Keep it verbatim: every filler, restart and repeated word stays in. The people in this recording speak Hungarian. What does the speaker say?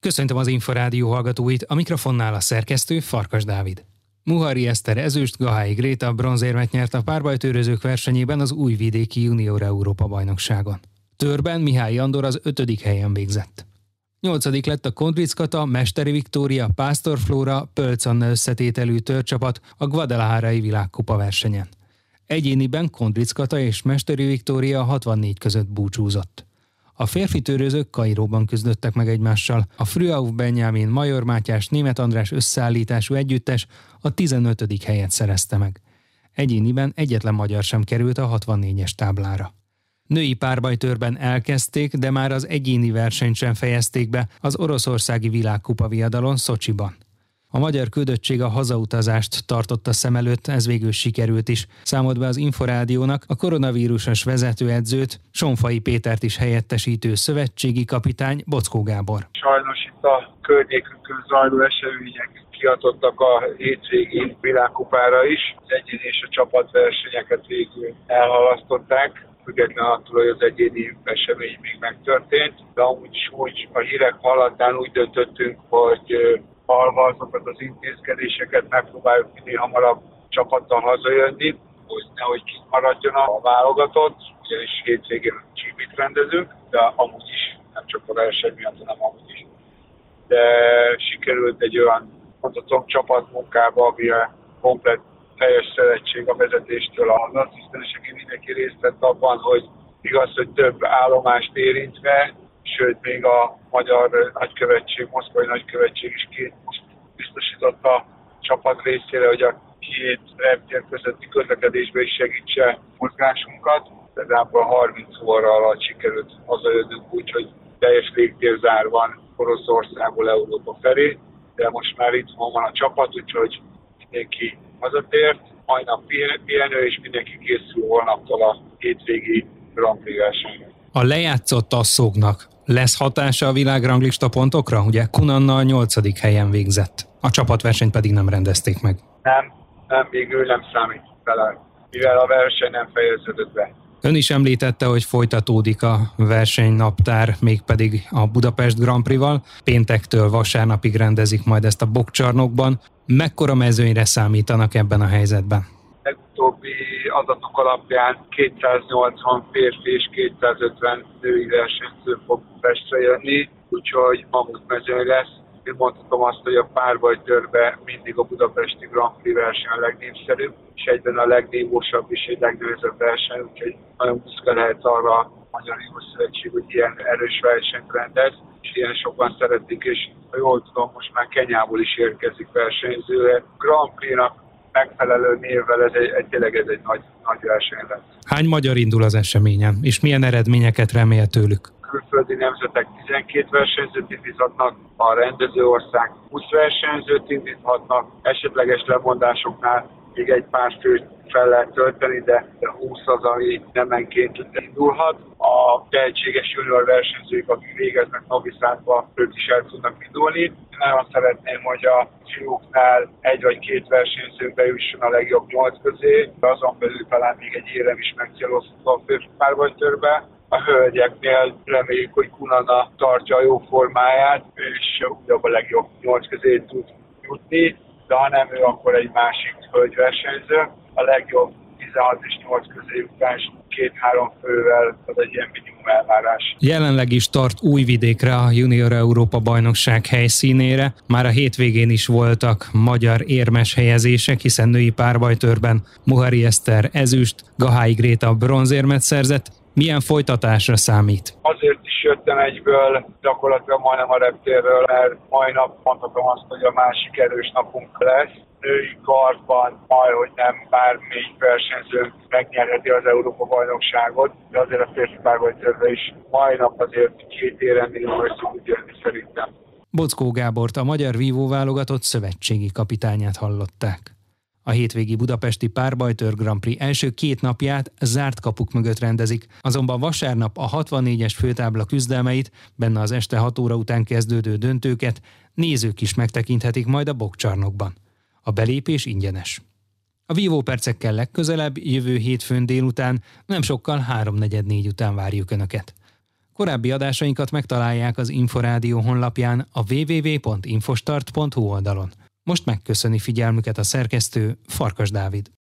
Köszöntöm az Inforádió hallgatóit, a mikrofonnál a szerkesztő Farkas Dávid. Muhari Eszter ezüst, Gahái Gréta bronzérmet nyert a párbajtőrözők versenyében az Újvidéki Junior Európa bajnokságon. Törben Mihály Andor az ötödik helyen végzett. Nyolcadik lett a Kondric Kata, Mesteri Viktória, Pásztor Flóra, Pölc Anna összetételű törcsapat a Guadalajarai világkupa versenyen. Egyéniben Kondric Kata és Mesteri Viktória hatvannégy között búcsúzott. A férfi törőzők Kairóban küzdöttek meg egymással. A Frühauf Benjamin Major Mátyás Németh András összeállítású együttes a tizenötödik helyet szerezte meg. Egyéniben egyetlen magyar sem került a hatvannégyes táblára. Női párbajtőrben elkezdték, de már az egyéni versenyt sem fejezték be az oroszországi világkupa viadalon Szocsiban. A magyar küldöttség a hazautazást tartotta szem előtt, ez végül sikerült is. Számolt be az Inforádiónak a koronavírusos vezetőedzőt, Sonfai Pétert is helyettesítő szövetségi kapitány Boczkó Gábor. Sajnos itt a környékünkön zajló események kihatottak a hétvégi világkupára is. Az egyéni és a csapatversenyeket végül elhalasztották, függetlenül attól, hogy az egyéni esemény még megtörtént. De amúgy is úgy a hírek hallatán úgy döntöttünk, hogy halva azokat az intézkedéseket megpróbáljuk minél hamarabb csapattal hazajönni, hogy nehogy kimaradjon a válogatott, ugyanis hétvégén csípit rendezünk, de amúgy is, nem csak a verseny miatt, hanem amúgy is. De sikerült egy olyan, mondhatom, csapatmunkába, ami a komplet teljes szövetség a vezetéstől az asszisztensek, mindenki részt vett abban, hogy igaz, hogy több állomást érintve, sőt, még a magyar nagykövetség, moszkvai nagykövetség is két most biztosított a csapat részére, hogy a két reptér közötti közlekedésbe is segítse mozgásunkat. Például harminc óra alatt sikerült hazajönnünk úgy, hogy teljes légtérzár van Oroszországból Európa felé, de most már itt van a csapat, úgyhogy mindenki hazatért, majdnem pihenő, és mindenki készül holnaptól a hétvégi Grand Prix versenyre. A lejátszott asszóknak lesz hatása a világranglista pontokra? Ugye Kunanna a nyolcadik helyen végzett. A csapatversenyt pedig nem rendezték meg. Nem, nem, még ő nem számít vele, mivel a verseny nem fejeződött be. Ön is említette, hogy folytatódik a versenynaptár, mégpedig a Budapest Grand Prix-val. Péntektől vasárnapig rendezik majd ezt a Bokcsarnokban. Mekkora mezőnyre számítanak ebben a helyzetben? Legutóbbi adatok alapján kétszáznyolcvan férfi és kétszázötven női versenyző fog Pestre jönni, úgyhogy mamutmezőny lesz. Én mondhatom azt, hogy a párbajtőrben mindig a budapesti Grand Prix verseny a legnépszerűbb, és egyben a legnívósabb és egy legnehezebb verseny, úgyhogy nagyon büszke lehet arra a Magyar Jó Szövetség, hogy ilyen erős versenyt rendez, és ilyen sokan szeretik, és ha jól tudom, most már Kenyából is érkezik versenyzőre. Grand Prix-nak megfelelő névvel ez egy, egy, tényleg ez egy nagy, nagy verseny lesz. Hány magyar indul az eseményen, és milyen eredményeket remél tőlük? Külföldi nemzetek tizenkét versenyzőt indíthatnak, a rendező ország húsz versenyzőt indíthatnak, esetleges lemondásoknál még egy pár főt fel lehet tölteni, de húsz az, ami nemenként indulhat. A tehetséges junior versenyzők, akik végeznek Novi Sadba, ők is el tudnak indulni. Nagyon szeretném, hogy a fiúknál egy vagy két versenyzők bejusson a legjobb nyolc közé, de azon belül talán még egy érem is megcélozható a férfi párbajtőrbe. A hölgyeknél reméljük, hogy Kunanna tartja a jó formáját, és ugyan a legjobb nyolc közé tud jutni, de ha nem ő, akkor egy másik hölgyversenyző. A legjobb tizenhat és nyolc közé jutás két-három fővel az egy ilyen minimum elvárás. Jelenleg is tart Újvidékre a Junior Európa bajnokság helyszínére. Már a hétvégén is voltak magyar érmes helyezések, hiszen női párbajtőrben Muhari Eszter ezüst, Gahái Gréta bronzérmet szerzett. Milyen folytatásra számít? Azért is jöttem egyből, gyakorlatilag majdnem a reptérről, mert mai nap mondhatom azt, hogy a másik erős napunk lesz. Női kardban majd, hogy nem bármelyik versenyző megnyerheti az Európa-bajnokságot, de azért a férfi párbajtőrbe is mai nap azért két éren minimum össze tud jönni szerintem. Boczkó Gábort, a magyar vívó válogatott szövetségi kapitányát hallották. A hétvégi budapesti párbajtőr Grand Prix első két napját zárt kapuk mögött rendezik, azonban vasárnap a hatvannégyes főtábla küzdelmeit, benne az este hat óra után kezdődő döntőket nézők is megtekinthetik majd a Bokcsarnokban. A belépés ingyenes. A vívópercekkel legközelebb, jövő hétfőn délután, nem sokkal háromnegyed négy után várjuk Önöket. Korábbi adásainkat megtalálják az Inforádió honlapján a double-u double-u double-u pont infostart pont hu oldalon. Most megköszöni figyelmüket a szerkesztő, Farkas Dávid.